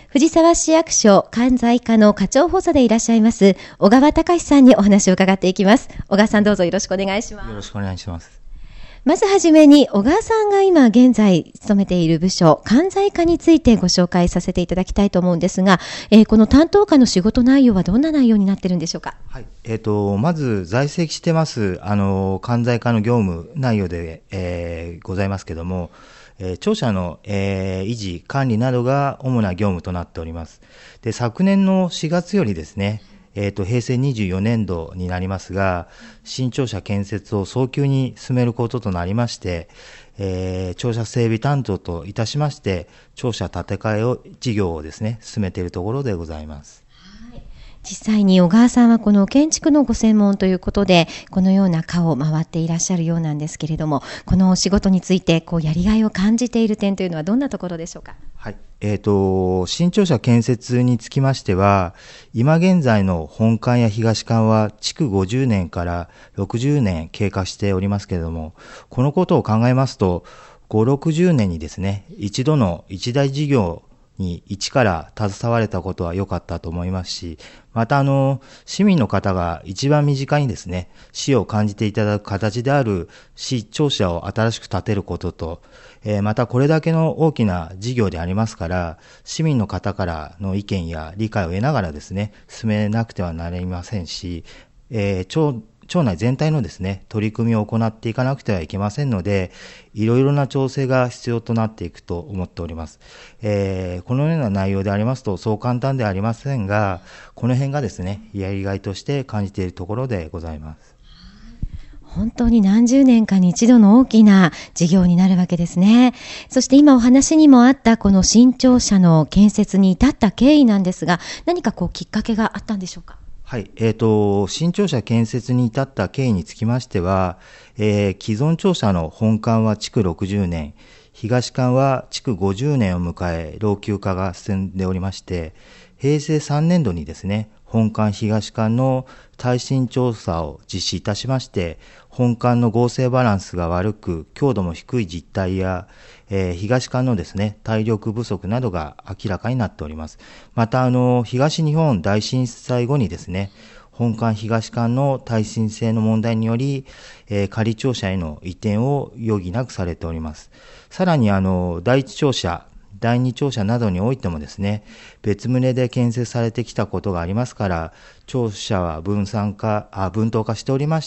藤沢市役所関西課の課長補佐でいらっしゃいます小川隆さんにお話を伺っていきます。小川さん、どうぞよろしくお願いします。 よろしくお願いします。 まずはじめに、小川さんが今現在勤めている部署、関西課についてご紹介させていただきたいと思うんですが、この担当課の仕事内容はどんな内容になっているんでしょうか。 はい。まず在籍してます、関西課の業務内容で、ございますけども、庁舎の、維持、管理などが主な業務となっております。で、昨年の4月よりですね、平成24年度になりますが、新庁舎建設を早急に進めることとなりまして、庁舎整備担当といたしまして、庁舎建て替え事業をですね、進めているところでございます。 実際に小川さんはこの建築のご専門ということで、このような課を回っていらっしゃるようなんですけれども、このお仕事についてやりがいを感じている点というのはどんなところでしょうか。 はい。新庁舎建設につきましては、今現在の本館や東館は築50年から60年経過しておりますけれども、このことを考えますと、5、60年にですね、一度の一大事業に一から携われたことは良かったと思いますし、また市民の方が一番身近にですね、市を感じていただく形である市庁舎を新しく建てることと、またこれだけの大きな事業でありますから、市民の方からの意見や理解を得ながらですね、進めなくてはなりませんし、庁内全体のですね、取り組みを行っていかなくてはいけませんので、いろいろな調整が必要となっていくと思っております。このような内容でありますと、そう簡単ではありませんが、この辺がですね、やりがいとして感じているところでございます。 本当に何十年かに一度の大きな事業になるわけですね。そして今お話にもあったこの新庁舎の建設に至った経緯なんですが、何かきっかけがあったんでしょうか。 はい。新庁舎建設に至った経緯につきましては、既存庁舎の本館は築60年、東館は築50年を迎え、老朽化が進んでおりまして、平成3年度にですね、本館東館の耐震調査を実施いたしまして、本館の合成バランスが悪く、強度も低い実態や、東館のですね、体力不足などが明らかになっております。また、東日本大震災後にですね、本館東館の耐震性の問題により、仮庁舎への移転を余儀なくされております。さらに、第一庁舎、第二庁舎などにおいてもですね、別棟で建設されてきたことがありますから、庁舎は分棟化しておりまして、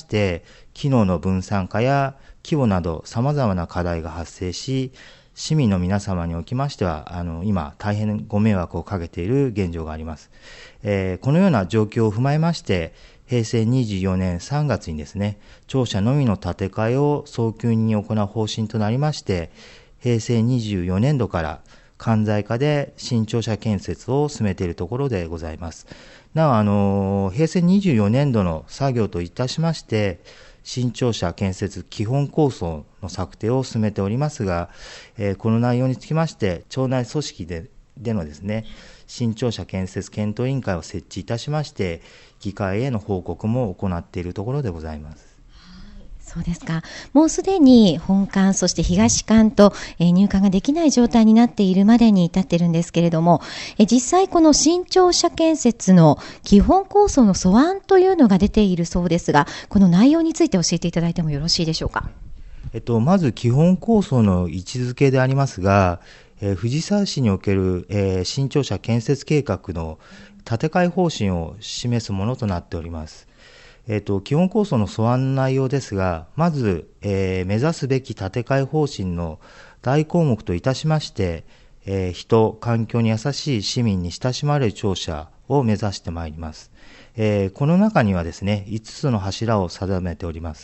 機能の分散化や規模など様々な課題が発生し、市民の皆様におきましては、今大変ご迷惑をかけている現状があります。このような状況を踏まえまして、平成24年3月にですね、庁舎のみの建て替えを早急に行う方針となりまして、平成24年度から関西課で新庁舎建設を進めているところでございます。なお、平成24年度の作業といたしまして、新庁舎建設基本構想の策定を進めておりますが、この内容につきまして、庁内組織でのですね、新庁舎建設検討委員会を設置いたしまして、議会への報告も行っているところでございます。 そうですか。もうすでに本館、そして東館と入館ができない状態になっているまでに至っているんですけれども、実際この新庁舎建設の基本構想の素案というのが出ているそうですが、この内容について教えていただいてもよろしいでしょうか。 まず基本構想の位置づけでありますが、藤沢市における、新庁舎建設計画の建て替え方針を示すものとなっております。基本構想の素案の内容ですが、まず、目指すべき建て替え方針の大項目といたしまして、人、環境に優しい市民に親しまれる庁舎を目指してまいります。この中にはですね、5つの柱を定めております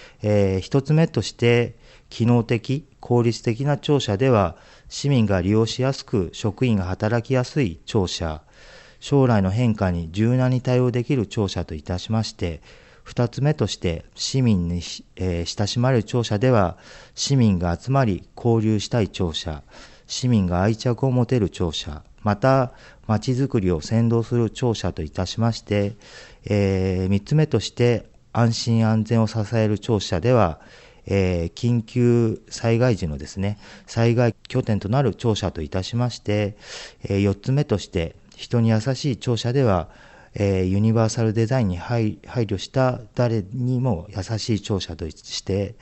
。1つ目として、機能的、効率的な庁舎では、市民が利用しやすく、職員が働きやすい庁舎、将来の変化に柔軟に対応できる庁舎といたしまして、2つ目として市民に、親しまれる庁舎では、市民が集まり交流したい庁舎、市民が愛着を持てる庁舎、またまちづくりを先導する庁舎といたしまして、3つ目として安心安全を支える庁舎では、 緊急災害時のですね、災害拠点となる庁舎といたしまして、4つ目として、人に優しい庁舎では、ユニバーサルデザインに配慮した誰にも優しい庁舎として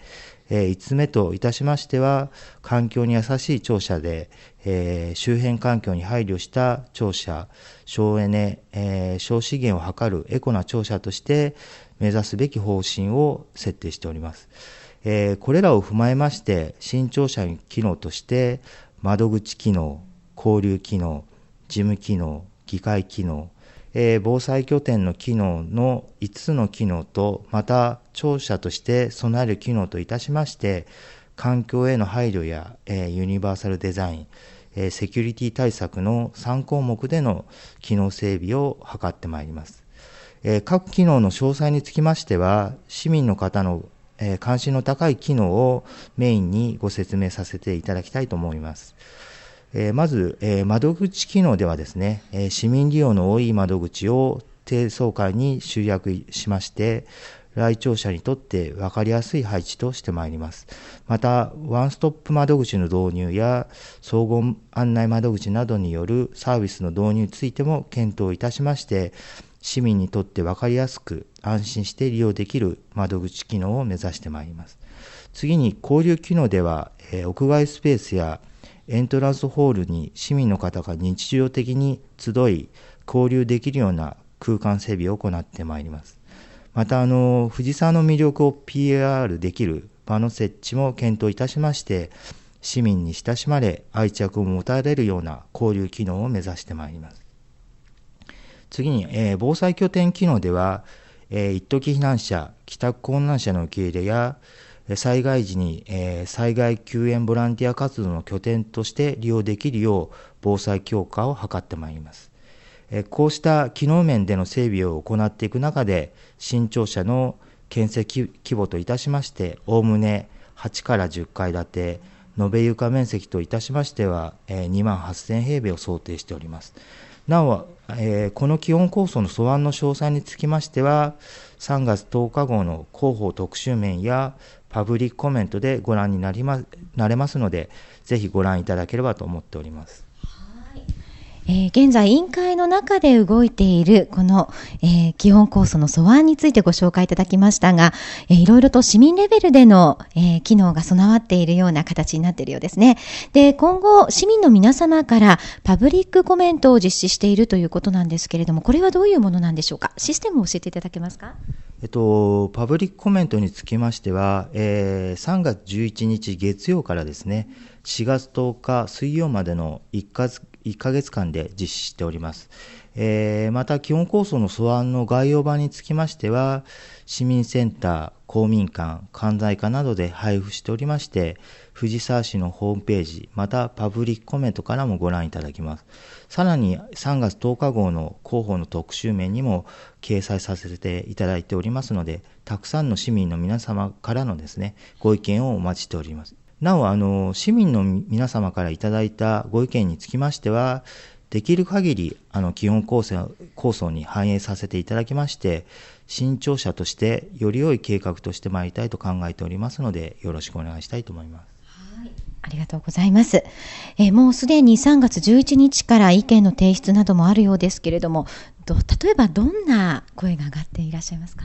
、5つ目といたしましては、環境に優しい庁舎で、周辺環境に配慮した庁舎、省エネ、省資源を図るエコな庁舎として目指すべき方針を設定しております。これらを踏まえまして、新庁舎の機能として、窓口機能、交流機能、事務機能、議会機能、防災拠点の機能の5つの機能と、また庁舎として備える機能といたしまして、環境への配慮や、ユニバーサルデザイン、セキュリティ対策の3項目での機能整備を図ってまいります。各機能の詳細につきましては、市民の方の関心の高い機能をメインにご説明させていただきたいと思います。まず、窓口機能ではですね、市民利用の多い窓口を低層階に集約しまして、来庁者にとって分かりやすい配置としてまいります。また、ワンストップ窓口の導入や総合案内窓口などによるサービスの導入についても検討いたしまして、市民にとって分かりやすく安心して利用できる窓口機能を目指してまいります。次に、交流機能では、屋外スペースやエントランスホールに市民の方が日常的に集い、交流できるような空間整備を行ってまいります。また、藤沢の魅力を PR できる場の設置も検討いたしまして、市民に親しまれ、愛着を持たれるような交流機能を目指してまいります。次に、防災拠点機能では、一時避難者、帰宅困難者の受け入れや、災害時に、災害救援ボランティア活動の拠点として利用できるよう防災強化を図ってまいります。こうした機能面での整備を行っていく中で、新庁舎の建設規模といたしまして、おおむね8から10階建て、延べ床面積といたしましては、2万8000平米を想定しております。なお、この基本構想の素案の詳細につきましては、3月10日号の広報特集面やパブリックコメントでご覧になれますので、ぜひご覧いただければと思っております。 現在、委員会の中で動いているこの、基本構想の素案についてご紹介いただきましたが、いろいろと市民レベルでの、機能が備わっているような形になっているようですね。で、今後、市民の皆様からパブリックコメントを実施しているということなんですけれども、これはどういうものなんでしょうか。システムを教えていただけますか。 パブリックコメントにつきましては、3月11日月曜からですね、4月10日水曜までの1ヶ月間で実施しております。また、基本構想の素案の概要版につきましては、市民センター、公民館、関西課などで配布しておりまして、藤沢市のホームページ、またパブリックコメントからもご覧いただきます。さらに3月10日号の広報の特集面にも掲載させていただいておりますので、たくさんの市民の皆様からのですね、ご意見をお待ちしております。なお、市民の皆様からいただいたご意見につきましては、できる限り基本構想に反映させていただきまして、新庁舎としてより良い計画としてまいりたいと考えておりますので、よろしくお願いしたいと思います。 はい、ありがとうございます。もうすでに3月11日から意見の提出などもあるようですけれども、例えばどんな声が上がっていらっしゃいますか。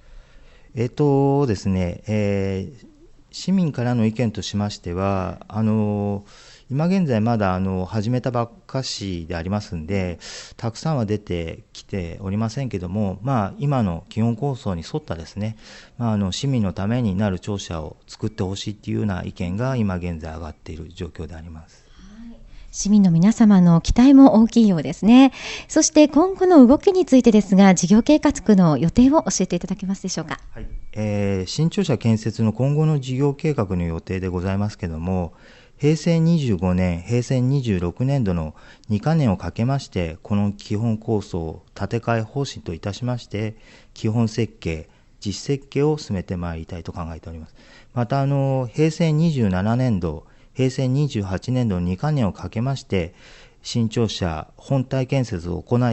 ですね、市民からの意見としましては、今現在まだ始めたばっかしでありますんで、たくさんは出てきておりませんけども、今の基本構想に沿ったですね、市民のためになる庁舎を作ってほしいというような意見が今現在上がっている状況であります。 市民の皆様の期待も大きいようですね。そして今後の動きについてですが、事業計画の予定を教えていただけますでしょうか。 はい、新庁舎建設の今後の事業計画の予定でございますけれども、平成25年、平成26年度の2か年をかけまして、この基本構想建て替え方針といたしまして、基本設計、実設計を進めてまいりたいと考えております。また、平成27年度、平成28年度の2か年をかけまして、新庁舎本体建設を行い、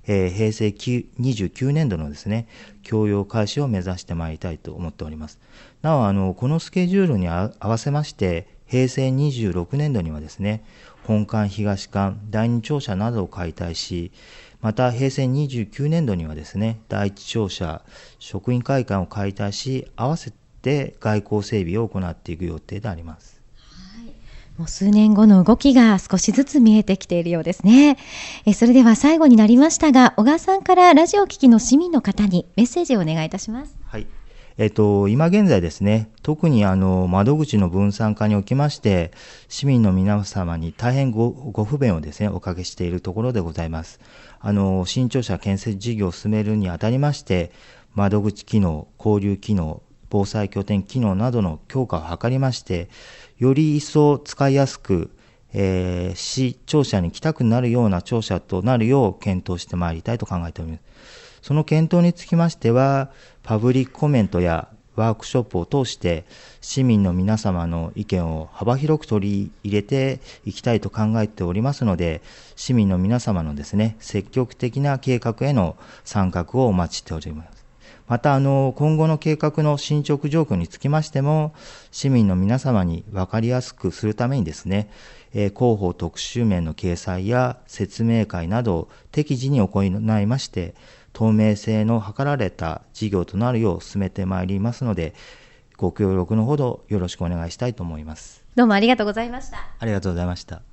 平成29年度のですね、供用開始を目指してまいりたいと思っております。なお、このスケジュールに合わせまして、平成26年度にはですね、本館、東館、第二庁舎などを解体し、また平成29年度にはですね、第一庁舎、職員会館を解体し、合わせて外交整備を行っていく予定であります。 もう数年後の動きが少しずつ見えてきているようですね。それでは最後になりましたが、小川さんからラジオを聴きの市民の方にメッセージをお願いいたします。 はい。今現在ですね、特に窓口の分散化におきまして、市民の皆様に大変ご不便をですね、おかけしているところでございます。新庁舎建設事業を進めるにあたりまして、窓口機能、交流機能、防災拠点機能などの強化を図りまして、より一層使いやすく、市庁舎に来たくなるような庁舎となるよう検討してまいりたいと考えております。その検討につきましては、パブリックコメントやワークショップを通して、市民の皆様の意見を幅広く取り入れていきたいと考えておりますので、市民の皆様のですね、積極的な計画への参画をお待ちしております。また、今後の計画の進捗状況につきましても、市民の皆様に分かりやすくするためにですね、広報特集面の掲載や説明会などを適時に行いまして、透明性の図られた事業となるよう進めてまいりますので、ご協力のほどよろしくお願いしたいと思います。 どうもありがとうございました。 ありがとうございました。